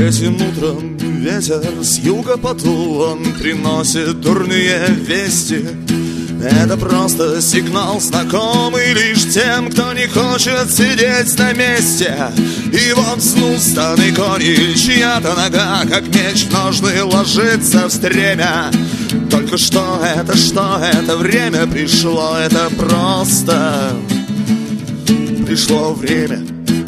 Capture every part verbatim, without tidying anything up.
Этим утром ветер с юга подул, он приносит дурные вести. Это просто сигнал, знакомый лишь тем, кто не хочет сидеть на месте. И вот снул станы кони, чья-то нога, как меч в ножны, ложится в стремя. Только что это, что это время пришло, это просто пришло время.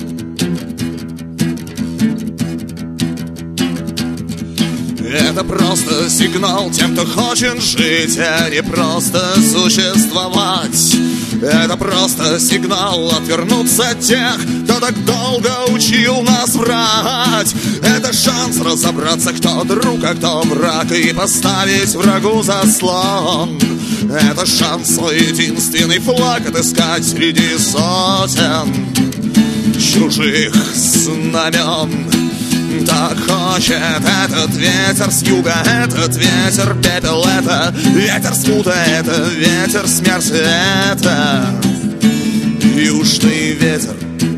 Это просто сигнал тем, кто хочет жить, а не просто существовать. Это просто сигнал отвернуться от тех, кто так долго учил нас врать. Это шанс разобраться, кто друг, а кто враг, и поставить врагу заслон. Это шанс свой единственный флаг отыскать среди сотен чужих знамен. Так хочет этот ветер с юга, этот ветер пепел, это ветер смута, это ветер смерти, это южный ветер.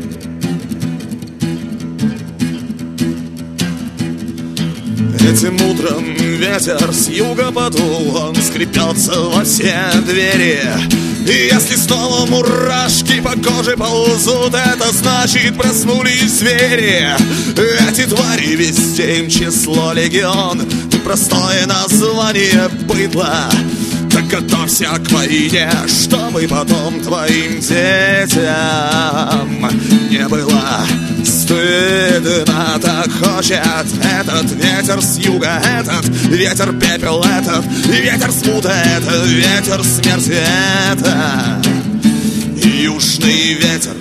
Этим утром ветер с юга подул, он скрипется во все двери. И если снова мурашки по коже ползут, это значит проснулись звери. Эти твари везде им число легион, простое название быдла. Так готовься к войне, чтобы потом твоим детям не было стыдно. Так хочет этот ветер с юга, этот ветер пепел, этот ветер смута, это ветер смерти, это южный ветер.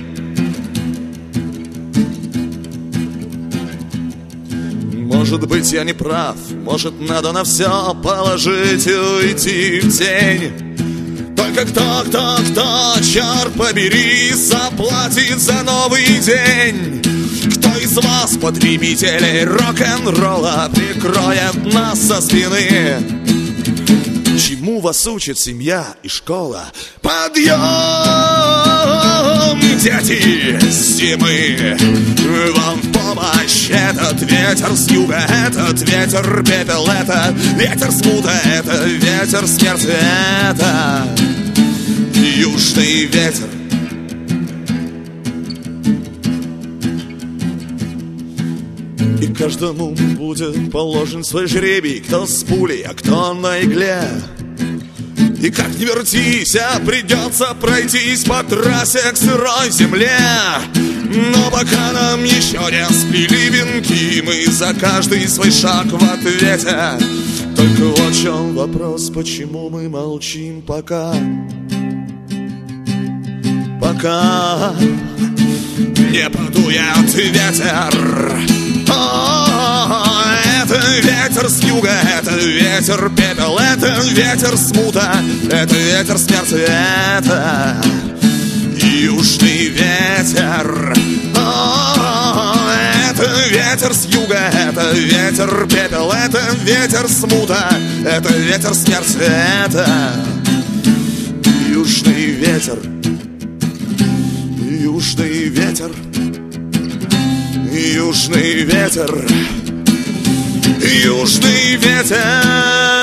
Может быть, я не прав, может, надо на все положить и уйти в тень. Только кто, кто, кто, черт побери, заплатит за новый день? Кто из вас, потребителей рок-н-ролла, прикроет нас со спины? Чему вас учит семья и школа? Подъем, дети, с зимы вам в помощь. Этот ветер с юга, этот ветер пепел, это ветер смута, это ветер смерти, это южный ветер. И каждому будет положен свой жребий, кто с пулей, а кто на игле. И как ни вертись, а придется пройтись по трассе к сырой земле. Но пока нам еще не сплели венки, мы за каждый свой шаг в ответе. Только вот в чем вопрос, почему мы молчим пока? Пока не подует ветер. О, это ветер с юга, это ветер пепел, это ветер смута, это ветер смерти, это южный ветер. О, это ветер с юга, это ветер пепел, это ветер смута, это ветер смерти, это южный ветер. Южный ветер. Южный ветер, южный ветер.